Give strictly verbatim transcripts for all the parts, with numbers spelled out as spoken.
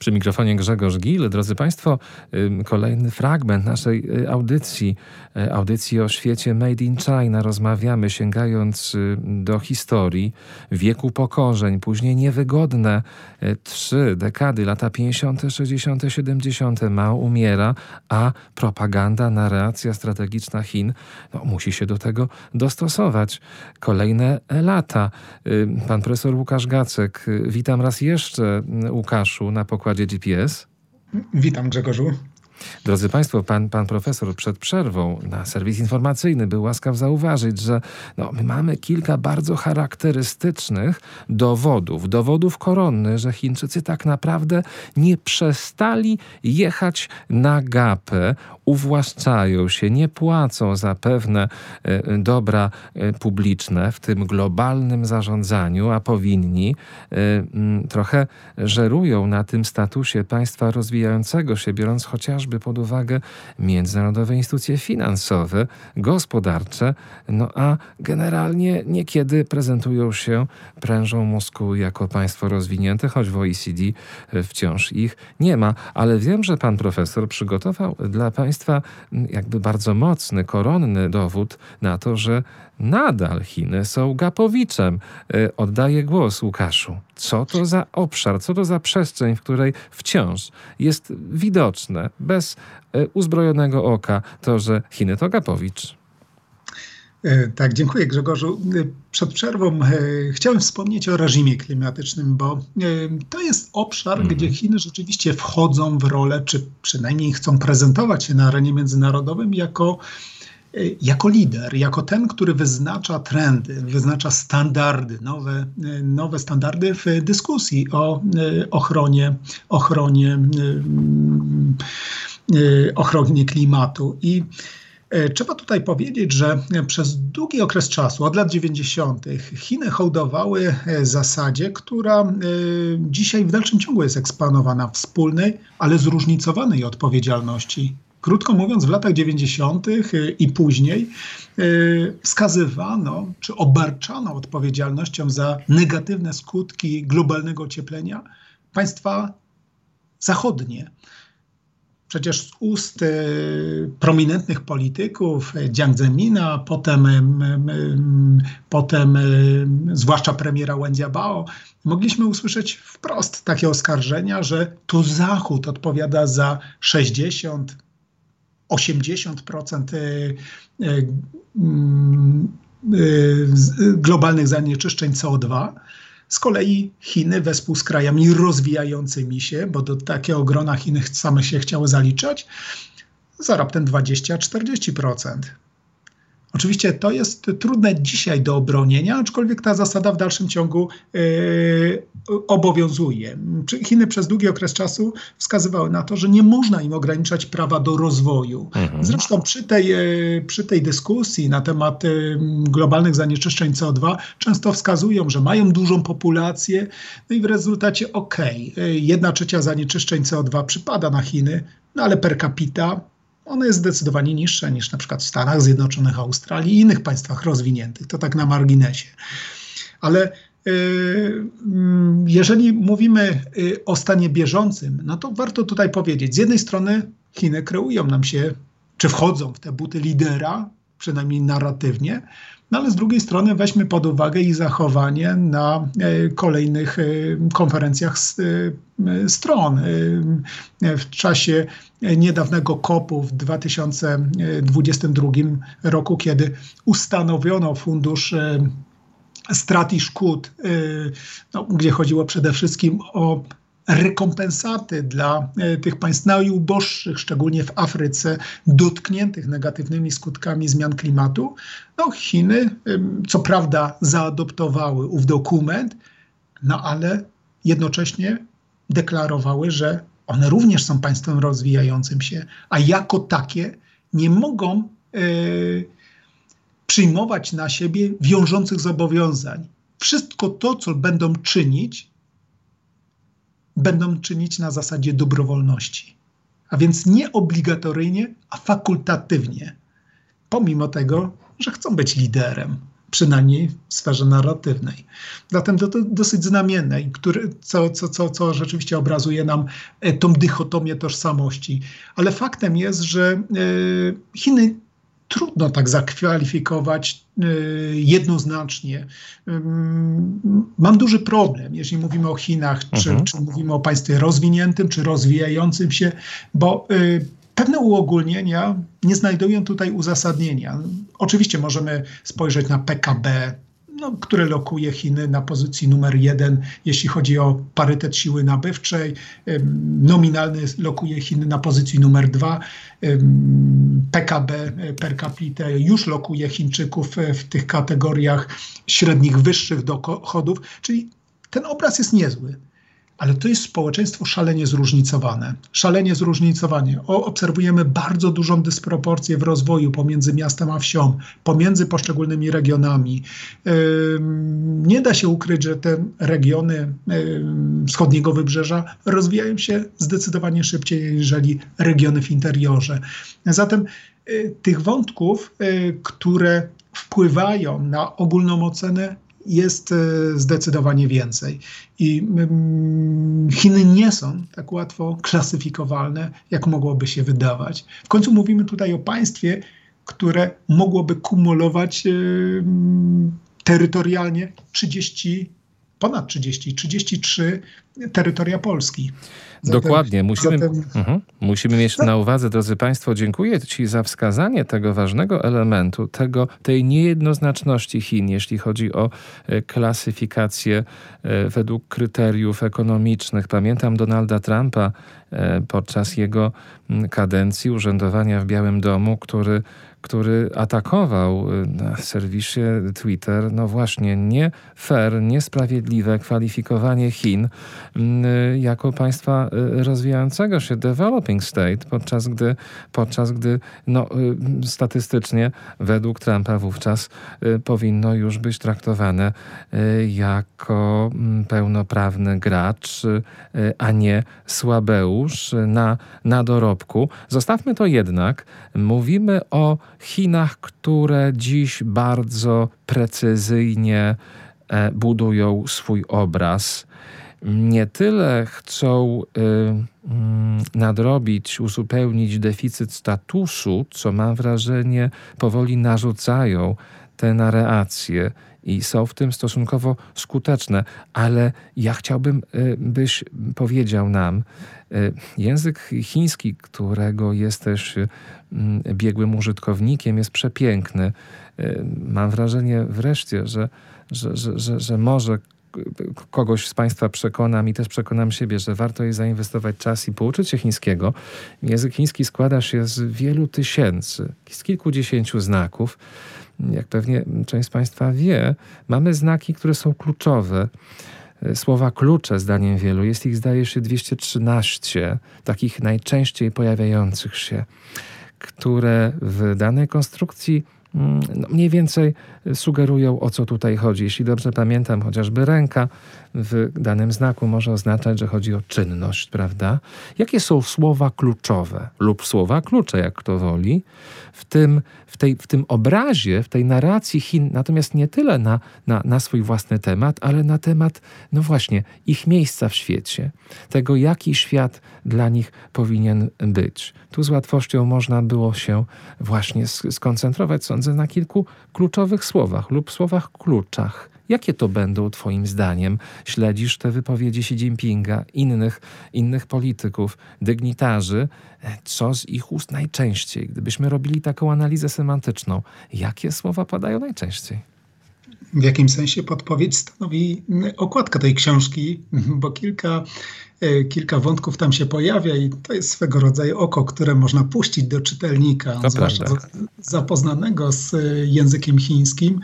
Przy mikrofonie Grzegorz Gil. Drodzy Państwo, kolejny fragment naszej audycji, audycji o świecie Made in China. Rozmawiamy, sięgając do historii, wieku pokorzeń, później niewygodne trzy dekady, lata pięćdziesiąte, sześćdziesiąte, siedemdziesiąte. Mao umiera, a propaganda, narracja strategiczna Chin no, musi się do tego dostosować. Kolejne lata. Pan profesor Łukasz Gacek. Witam raz jeszcze, Łukaszu, na pokładzie G P S. Witam, Grzegorzu. Drodzy Państwo, pan, pan profesor przed przerwą na serwis informacyjny był łaskaw zauważyć, że no, my mamy kilka bardzo charakterystycznych dowodów, dowodów koronnych, że Chińczycy tak naprawdę nie przestali jechać na gapę, uwłaszczają się, nie płacą za pewne e, dobra e, publiczne w tym globalnym zarządzaniu, a powinni. E, m, trochę żerują na tym statusie państwa rozwijającego się, biorąc chociażby pod uwagę międzynarodowe instytucje finansowe, gospodarcze, no a generalnie niekiedy prezentują się prężą mózgu jako państwo rozwinięte, choć w O E C D wciąż ich nie ma. Ale wiem, że pan profesor przygotował dla państwa jakby bardzo mocny, koronny dowód na to, że nadal Chiny są gapowiczem. Oddaję głos Łukaszu. Co to za obszar, co to za przestrzeń, w której wciąż jest widoczne, bez uzbrojonego oka, to, że Chiny to gapowicz? Tak, dziękuję, Grzegorzu. Przed przerwą chciałem wspomnieć o reżimie klimatycznym, bo to jest obszar, mm. gdzie Chiny rzeczywiście wchodzą w rolę, czy przynajmniej chcą prezentować się na arenie międzynarodowym jako jako lider, jako ten, który wyznacza trendy, wyznacza standardy, nowe, nowe standardy w dyskusji o ochronie, ochronie, ochronie klimatu. I trzeba tutaj powiedzieć, że przez długi okres czasu, od lat dziewięćdziesiątych, Chiny hołdowały zasadzie, która dzisiaj w dalszym ciągu jest eksponowana, wspólnej, ale zróżnicowanej odpowiedzialności. Krótko mówiąc, w latach dziewięćdziesiątych i później wskazywano, czy obarczano odpowiedzialnością za negatywne skutki globalnego ocieplenia państwa zachodnie. Przecież z ust prominentnych polityków, Jiang Zemina, potem, potem zwłaszcza premiera Wen Jiabao, mogliśmy usłyszeć wprost takie oskarżenia, że to Zachód odpowiada za sześćdziesiąt osiemdziesiąt procent globalnych zanieczyszczeń C O dwa. Z kolei Chiny wespół z krajami rozwijającymi się, bo do takiego grona Chiny same się chciały zaliczać, za raptem dwadzieścia do czterdziestu procent. Oczywiście to jest trudne dzisiaj do obronienia, aczkolwiek ta zasada w dalszym ciągu yy, obowiązuje. Chiny przez długi okres czasu wskazywały na to, że nie można im ograniczać prawa do rozwoju. Mhm. Zresztą przy tej, yy, przy tej dyskusji na temat yy, globalnych zanieczyszczeń C O dwa często wskazują, że mają dużą populację, no i w rezultacie okej, okay, jedna trzecia zanieczyszczeń C O dwa przypada na Chiny, no ale per capita one jest zdecydowanie niższe niż na przykład w Stanach Zjednoczonych, Australii i innych państwach rozwiniętych. To tak na marginesie. Ale yy, jeżeli mówimy yy, o stanie bieżącym, no to warto tutaj powiedzieć, z jednej strony Chiny kreują nam się, czy wchodzą w te buty lidera, przynajmniej narratywnie, no ale z drugiej strony weźmy pod uwagę ich zachowanie na y, kolejnych y, konferencjach s, y, stron. Y, w czasie niedawnego kopu w dwa tysiące dwudziestym drugim roku, kiedy ustanowiono fundusz y, strat i szkód, y, no, gdzie chodziło przede wszystkim o rekompensaty dla tych państw najuboższych, szczególnie w Afryce, dotkniętych negatywnymi skutkami zmian klimatu. No, Chiny co prawda zaadoptowały ów dokument, no ale jednocześnie deklarowały, że one również są państwem rozwijającym się, a jako takie nie mogą yy, przyjmować na siebie wiążących zobowiązań. Wszystko to, co będą czynić, będą czynić na zasadzie dobrowolności. A więc nie obligatoryjnie, a fakultatywnie. Pomimo tego, że chcą być liderem. przynajmniej w sferze narratywnej. Zatem to, to dosyć znamienne, który, co, co, co, co rzeczywiście obrazuje nam tą dychotomię tożsamości. Ale faktem jest, że Chiny trudno tak zakwalifikować jednoznacznie. Mam duży problem, jeśli mówimy o Chinach, czy, mhm. czy mówimy o państwie rozwiniętym, czy rozwijającym się, bo pewne uogólnienia nie znajdują tutaj uzasadnienia. Oczywiście możemy spojrzeć na P K B, no, które lokuje Chiny na pozycji numer jeden, jeśli chodzi o parytet siły nabywczej. Nominalny lokuje Chiny na pozycji numer dwa. P K B per capita już lokuje Chińczyków w tych kategoriach średnich, wyższych dochodów. Czyli ten obraz jest niezły. Ale to jest społeczeństwo szalenie zróżnicowane. Szalenie zróżnicowane. O, obserwujemy bardzo dużą dysproporcję w rozwoju pomiędzy miastem a wsią, pomiędzy poszczególnymi regionami. Yy, nie da się ukryć, że te regiony yy, wschodniego wybrzeża rozwijają się zdecydowanie szybciej, niżeli regiony w interiorze. Zatem yy, tych wątków, yy, które wpływają na ogólną ocenę, jest zdecydowanie więcej. I Chiny nie są tak łatwo klasyfikowalne, jak mogłoby się wydawać. W końcu mówimy tutaj o państwie, które mogłoby kumulować terytorialnie trzydzieści, ponad trzydzieści, trzydzieści trzy terytoria Polski. Zatem, Dokładnie. Musimy, zatem... uh-huh. Musimy mieć na uwadze, drodzy Państwo, dziękuję Ci za wskazanie tego ważnego elementu, tego, tej niejednoznaczności Chin, jeśli chodzi o e, klasyfikację e, według kryteriów ekonomicznych. Pamiętam Donalda Trumpa e, podczas jego m, kadencji urzędowania w Białym Domu, który który atakował na serwisie Twitter, no właśnie, nie fair, niesprawiedliwe kwalifikowanie Chin jako państwa rozwijającego się, developing state, podczas gdy, podczas gdy no, statystycznie według Trumpa wówczas powinno już być traktowane jako pełnoprawny gracz, a nie słabeusz na, na dorobku. Zostawmy to jednak. Mówimy o Chinach, które dziś bardzo precyzyjnie budują swój obraz. Nie tyle chcą y, y, nadrobić, uzupełnić deficyt statusu, co mam wrażenie powoli narzucają te narracje i są w tym stosunkowo skuteczne. Ale ja chciałbym, y, byś powiedział nam, y, język chiński, którego jesteś y, biegłym użytkownikiem, jest przepiękny. Y, mam wrażenie wreszcie, że, że, że, że, że może kogoś z Państwa przekonam i też przekonam siebie, że warto jest zainwestować czas i pouczyć się chińskiego. Język chiński składa się z wielu tysięcy, z kilkudziesięciu znaków. Jak pewnie część z Państwa wie, mamy znaki, które są kluczowe. Słowa klucze, zdaniem wielu, jest ich, zdaje się, dwieście trzynaście, takich najczęściej pojawiających się, które w danej konstrukcji no, mniej więcej sugerują, o co tutaj chodzi. Jeśli dobrze pamiętam, chociażby ręka w danym znaku może oznaczać, że chodzi o czynność, prawda? Jakie są słowa kluczowe lub słowa klucze, jak kto woli, w tym, w tej, w tym obrazie, w tej narracji Chin, natomiast nie tyle na, na, na swój własny temat, ale na temat, no właśnie, ich miejsca w świecie, tego, jaki świat dla nich powinien być. Tu z łatwością można było się właśnie skoncentrować, sądzę, na kilku kluczowych słowach lub słowach kluczach. Jakie to będą twoim zdaniem? Śledzisz te wypowiedzi Xi Jinpinga, innych, innych polityków, dygnitarzy? Co z ich ust najczęściej? Gdybyśmy robili taką analizę semantyczną, jakie słowa padają najczęściej? W jakim sensie podpowiedź stanowi okładka tej książki, bo kilka, kilka wątków tam się pojawia i to jest swego rodzaju oko, które można puścić do czytelnika, to zwłaszcza prawda. zapoznanego z językiem chińskim.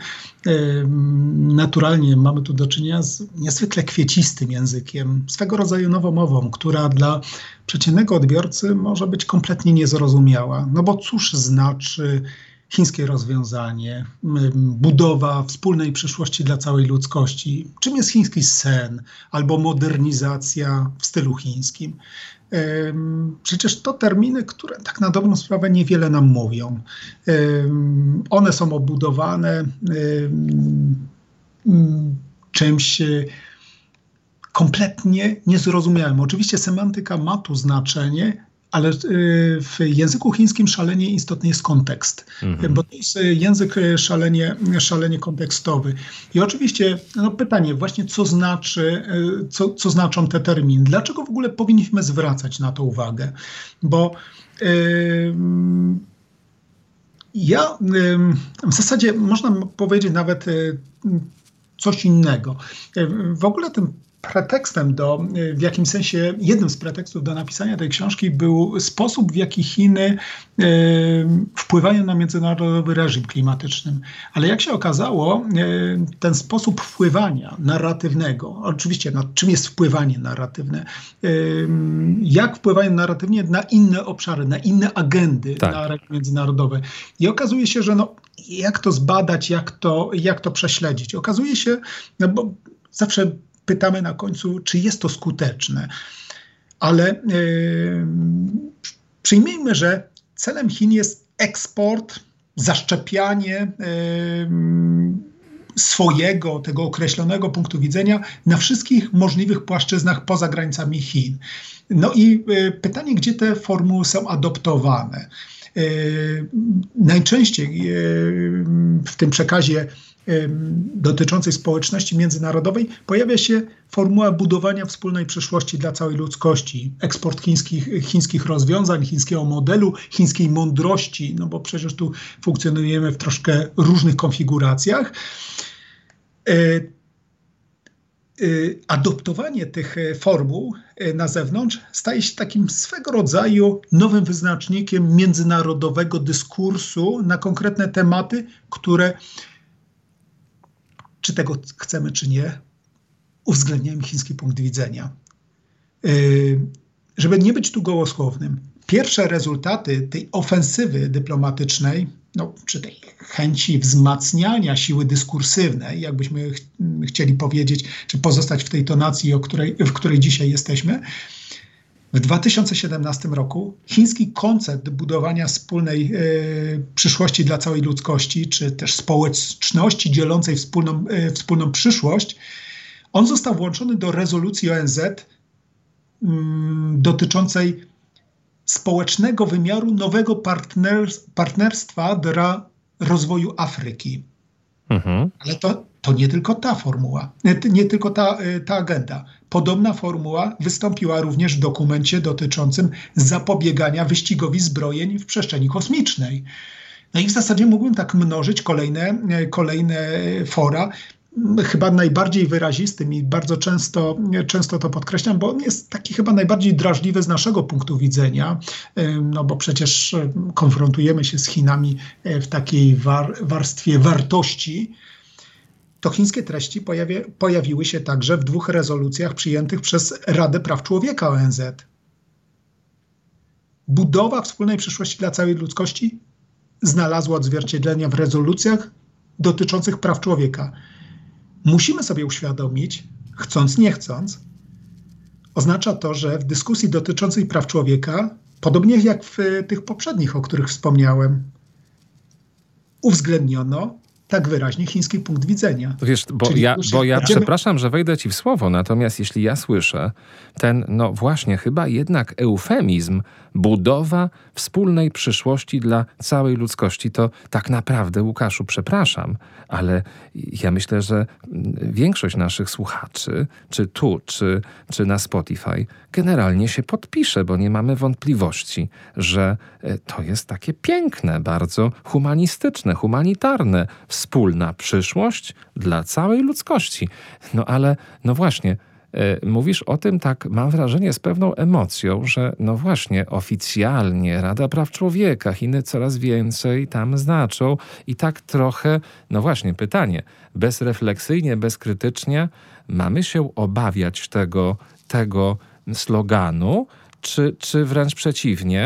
Naturalnie mamy tu do czynienia z niezwykle kwiecistym językiem, swego rodzaju nowomową, która dla przeciętnego odbiorcy może być kompletnie niezrozumiała. No bo cóż znaczy chińskie rozwiązanie, budowa wspólnej przyszłości dla całej ludzkości. Czym jest chiński sen albo modernizacja w stylu chińskim? Przecież to terminy, które tak na dobrą sprawę niewiele nam mówią. One są obudowane czymś kompletnie niezrozumiałym. Oczywiście semantyka ma tu znaczenie, ale w języku chińskim szalenie istotny jest kontekst, mhm. bo to jest język szalenie, szalenie kontekstowy. I oczywiście no pytanie właśnie, co znaczy, co, co znaczą te terminy? Dlaczego w ogóle powinniśmy zwracać na to uwagę? Bo yy, ja yy, w zasadzie można powiedzieć nawet yy, coś innego. Yy, w ogóle tym pretekstem do, w jakimś sensie, jednym z pretekstów do napisania tej książki był sposób, w jaki Chiny e, wpływają na międzynarodowy reżim klimatyczny. Ale jak się okazało, e, ten sposób wpływania narratywnego, oczywiście no, czym jest wpływanie narratywne, e, jak wpływają narratywnie na inne obszary, na inne agendy tak. na arenie międzynarodowej. I okazuje się, że no, jak to zbadać, jak to, jak to prześledzić. Okazuje się, no bo zawsze pytamy na końcu, czy jest to skuteczne. Ale yy, przyjmijmy, że celem Chin jest eksport, zaszczepianie yy, swojego, tego określonego punktu widzenia na wszystkich możliwych płaszczyznach poza granicami Chin. No i yy, pytanie, gdzie te formuły są adoptowane. Yy, najczęściej yy, w tym przekazie dotyczącej społeczności międzynarodowej pojawia się formuła budowania wspólnej przyszłości dla całej ludzkości. Eksport chińskich, chińskich rozwiązań, chińskiego modelu, chińskiej mądrości, no bo przecież tu funkcjonujemy w troszkę różnych konfiguracjach. Adoptowanie tych formuł na zewnątrz staje się takim swego rodzaju nowym wyznacznikiem międzynarodowego dyskursu na konkretne tematy, które czy tego chcemy, czy nie, uwzględniają chiński punkt widzenia. Yy, żeby nie być tu gołosłownym, pierwsze rezultaty tej ofensywy dyplomatycznej, no, czy tej chęci wzmacniania siły dyskursywnej, jakbyśmy ch chcieli powiedzieć, czy pozostać w tej tonacji, o której, w której dzisiaj jesteśmy, w dwa tysiące siedemnastym roku chiński koncept budowania wspólnej y, przyszłości dla całej ludzkości, czy też społeczności dzielącej wspólną, y, wspólną przyszłość, on został włączony do rezolucji O N Z y, dotyczącej społecznego wymiaru nowego partner, partnerstwa dla rozwoju Afryki. Mhm. Ale to, to nie tylko ta formuła, nie, nie tylko ta, ta agenda. Podobna formuła wystąpiła również w dokumencie dotyczącym zapobiegania wyścigowi zbrojeń w przestrzeni kosmicznej. No i w zasadzie mógłbym tak mnożyć kolejne, kolejne fora. Chyba najbardziej wyrazistym i bardzo często, często to podkreślam, bo on jest taki chyba najbardziej drażliwy z naszego punktu widzenia, no bo przecież konfrontujemy się z Chinami w takiej war, warstwie wartości. To chińskie treści pojawi, pojawiły się także w dwóch rezolucjach przyjętych przez Radę Praw Człowieka O N Z. Budowa wspólnej przyszłości dla całej ludzkości znalazła odzwierciedlenie w rezolucjach dotyczących praw człowieka. Musimy sobie uświadomić, chcąc nie chcąc, oznacza to, że w dyskusji dotyczącej praw człowieka, podobnie jak w tych poprzednich, o których wspomniałem, uwzględniono tak wyraźnie chiński punkt widzenia. Wiesz, bo Czyli ja, bo ja przepraszam, że wejdę ci w słowo, natomiast jeśli ja słyszę ten, no właśnie, chyba jednak eufemizm, budowa wspólnej przyszłości dla całej ludzkości, to tak naprawdę, Łukaszu, przepraszam, ale ja myślę, że większość naszych słuchaczy, czy tu, czy, czy na Spotify, generalnie się podpisze, bo nie mamy wątpliwości, że to jest takie piękne, bardzo humanistyczne, humanitarne, wspólna przyszłość dla całej ludzkości. No ale, no właśnie, y, mówisz o tym tak, mam wrażenie, z pewną emocją, że no właśnie, oficjalnie Rada Praw Człowieka, Chiny coraz więcej tam znaczą i tak trochę, no właśnie, pytanie, bezrefleksyjnie, bezkrytycznie, mamy się obawiać tego, tego sloganu, czy, czy wręcz przeciwnie,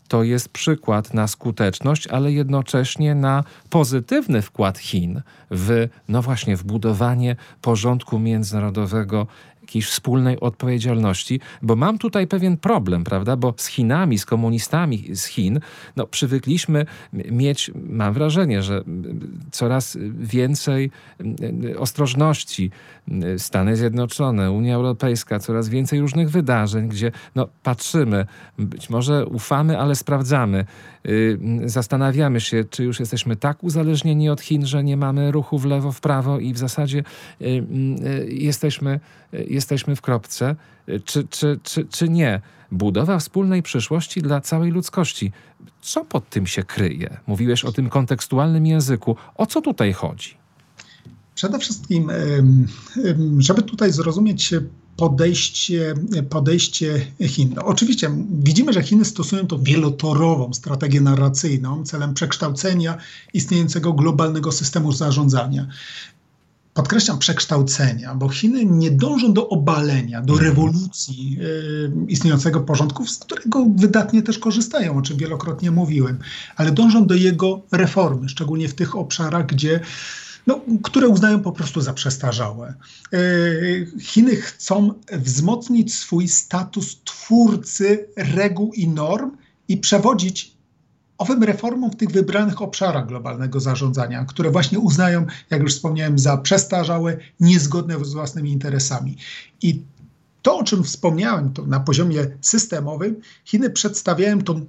to jest przykład na skuteczność, ale jednocześnie na pozytywny wkład Chin w, no właśnie, w budowanie porządku międzynarodowego, jakiejś wspólnej odpowiedzialności, bo mam tutaj pewien problem, prawda, bo z Chinami, z komunistami z Chin, no przywykliśmy mieć, mam wrażenie, że coraz więcej ostrożności. Stany Zjednoczone, Unia Europejska, coraz więcej różnych wydarzeń, gdzie no patrzymy, być może ufamy, ale sprawdzamy. Zastanawiamy się, czy już jesteśmy tak uzależnieni od Chin, że nie mamy ruchu w lewo, w prawo i w zasadzie jesteśmy, jesteśmy w kropce, czy, czy, czy, czy nie. Budowa wspólnej przyszłości dla całej ludzkości. Co pod tym się kryje? Mówiłeś o tym kontekstualnym języku. O co tutaj chodzi? Przede wszystkim, żeby tutaj zrozumieć podejście, podejście Chin. No, oczywiście widzimy, że Chiny stosują to wielotorową strategię narracyjną celem przekształcenia istniejącego globalnego systemu zarządzania. Podkreślam przekształcenia, bo Chiny nie dążą do obalenia, do rewolucji y, istniejącego porządku, z którego wydatnie też korzystają, o czym wielokrotnie mówiłem, ale dążą do jego reformy, szczególnie w tych obszarach, gdzie No, które uznają po prostu za przestarzałe. Chiny chcą wzmocnić swój status twórcy reguł i norm i przewodzić owym reformom w tych wybranych obszarach globalnego zarządzania, które właśnie uznają, jak już wspomniałem, za przestarzałe, niezgodne z własnymi interesami. I to, o czym wspomniałem, to na poziomie systemowym, Chiny przedstawiają tą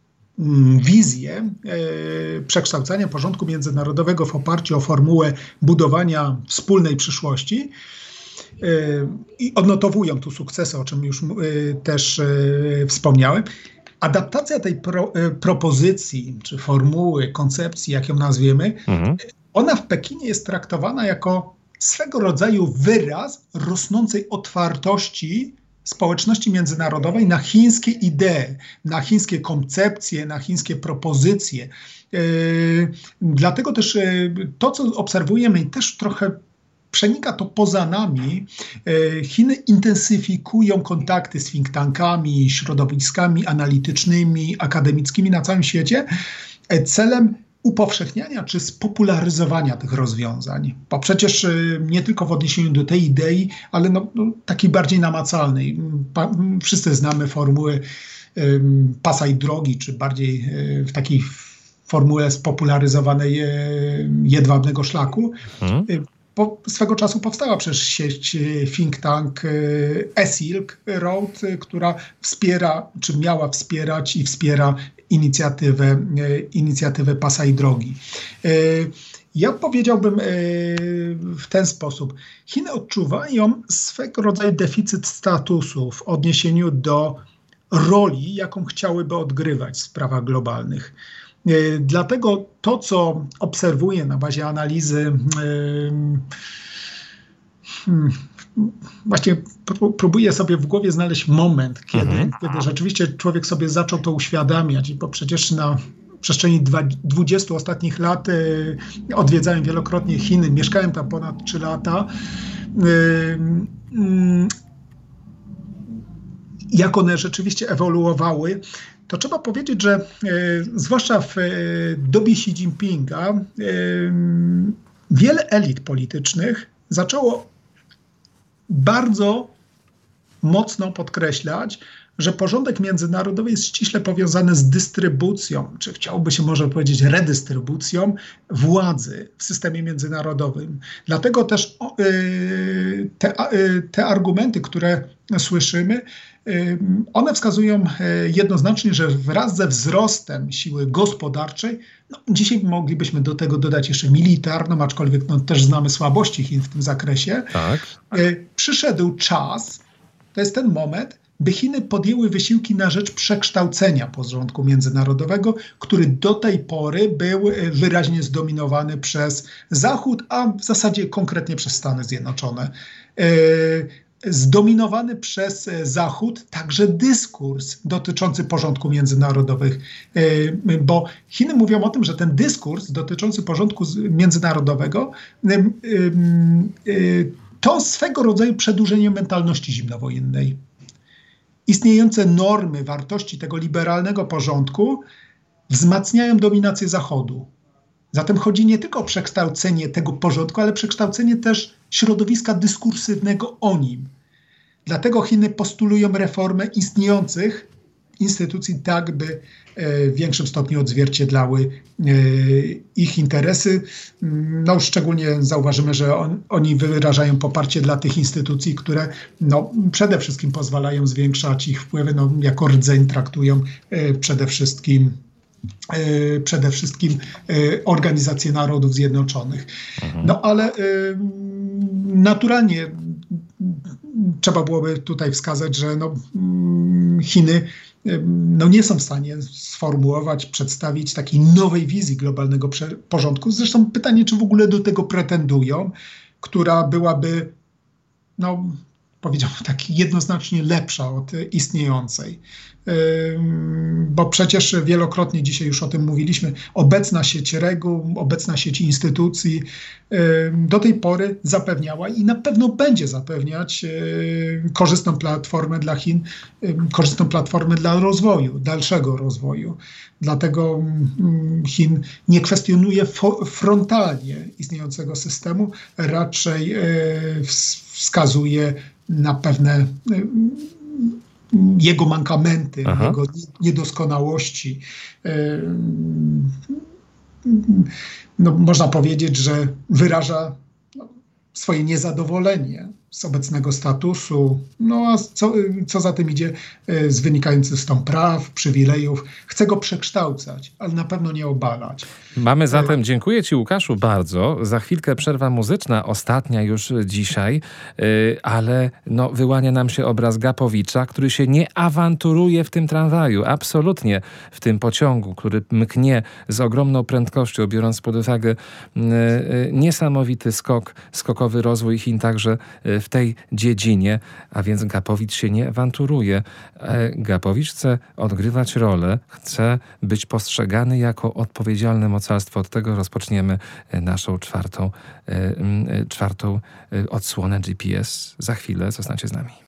wizję e, przekształcania porządku międzynarodowego w oparciu o formułę budowania wspólnej przyszłości e, i odnotowują tu sukcesy, o czym już e, też e, wspomniałem. Adaptacja tej pro, e, propozycji, czy formuły, koncepcji, jak ją nazwiemy, mhm. ona w Pekinie jest traktowana jako swego rodzaju wyraz rosnącej otwartości społeczności międzynarodowej na chińskie idee, na chińskie koncepcje, na chińskie propozycje. Yy, dlatego też yy, to, co obserwujemy i też trochę przenika to poza nami, yy, Chiny intensyfikują kontakty z think tankami, środowiskami analitycznymi, akademickimi na całym świecie yy, celem upowszechniania czy spopularyzowania tych rozwiązań. Bo przecież nie tylko w odniesieniu do tej idei, ale no, no, takiej bardziej namacalnej. Pa, wszyscy znamy formuły um, pasa i drogi, czy bardziej y, w takiej formule spopularyzowanej y, jedwabnego szlaku. Hmm. Y, po, swego czasu powstała przecież sieć think tank y, E-Silk Road, y, która wspiera, czy miała wspierać i wspiera inicjatywę, inicjatywę pasa i drogi. Ja powiedziałbym w ten sposób. Chiny odczuwają swego rodzaju deficyt statusu w odniesieniu do roli, jaką chciałyby odgrywać w sprawach globalnych. Dlatego to, co obserwuję na bazie analizy, właśnie próbuję sobie w głowie znaleźć moment, kiedy, mhm. kiedy rzeczywiście człowiek sobie zaczął to uświadamiać, bo przecież na przestrzeni dwudziestu ostatnich lat y, odwiedzałem wielokrotnie Chiny, mieszkałem tam ponad trzy lata. Y, y, jak one rzeczywiście ewoluowały, to trzeba powiedzieć, że y, zwłaszcza w y, dobie Xi Jinpinga y, wiele elit politycznych zaczęło bardzo mocno podkreślać, że porządek międzynarodowy jest ściśle powiązany z dystrybucją, czy chciałoby się może powiedzieć redystrybucją władzy w systemie międzynarodowym. Dlatego też te, te argumenty, które słyszymy, one wskazują jednoznacznie, że wraz ze wzrostem siły gospodarczej, no dzisiaj moglibyśmy do tego dodać jeszcze militarną, aczkolwiek no, też znamy słabości Chin w tym zakresie, tak. Przyszedł czas, to jest ten moment, by Chiny podjęły wysiłki na rzecz przekształcenia porządku międzynarodowego, który do tej pory był wyraźnie zdominowany przez Zachód, a w zasadzie konkretnie przez Stany Zjednoczone. Zdominowany przez Zachód także dyskurs dotyczący porządku międzynarodowego, bo Chiny mówią o tym, że ten dyskurs dotyczący porządku międzynarodowego to swego rodzaju przedłużenie mentalności zimnowojennej. istniejące normy, wartości tego liberalnego porządku wzmacniają dominację Zachodu. Zatem chodzi nie tylko o przekształcenie tego porządku, ale przekształcenie też środowiska dyskursywnego o nim. Dlatego Chiny postulują reformę istniejących instytucji tak, by w większym stopniu odzwierciedlały ich interesy. No, szczególnie zauważymy, że on, oni wyrażają poparcie dla tych instytucji, które no, przede wszystkim pozwalają zwiększać ich wpływy, no, jako rdzeń traktują przede wszystkim przede wszystkim Organizację Narodów Zjednoczonych. Mhm. No ale naturalnie trzeba byłoby tutaj wskazać, że no, Chiny no, nie są w stanie sformułować, przedstawić takiej nowej wizji globalnego porządku. Zresztą pytanie, czy w ogóle do tego pretendują, która byłaby, no, powiedziałbym, tak jednoznacznie lepsza od istniejącej. Bo przecież wielokrotnie dzisiaj już o tym mówiliśmy, obecna sieć reguł, obecna sieć instytucji do tej pory zapewniała i na pewno będzie zapewniać korzystną platformę dla Chin, korzystną platformę dla rozwoju, dalszego rozwoju. Dlatego Chin nie kwestionuje frontalnie istniejącego systemu, raczej wskazuje na pewne jego mankamenty, Aha. jego niedoskonałości. No, można powiedzieć, że wyraża swoje niezadowolenie z obecnego statusu, no a co, co za tym idzie, z wynikających stąd praw, przywilejów. Chce go przekształcać, ale na pewno nie obalać. Mamy zatem, dziękuję Ci, Łukaszu, bardzo. Za chwilkę przerwa muzyczna, ostatnia już dzisiaj, ale no, wyłania nam się obraz Gapowicza, który się nie awanturuje w tym tramwaju, absolutnie w tym pociągu, który mknie z ogromną prędkością, biorąc pod uwagę niesamowity skok, skokowy rozwój Chin także w tej dziedzinie, a więc Gapowicz się nie awanturuje. Gapowicz chce odgrywać rolę, chce być postrzegany jako odpowiedzialne mocarstwo. Od tego rozpoczniemy naszą czwartą, czwartą odsłonę G P S. Za chwilę zostańcie z nami.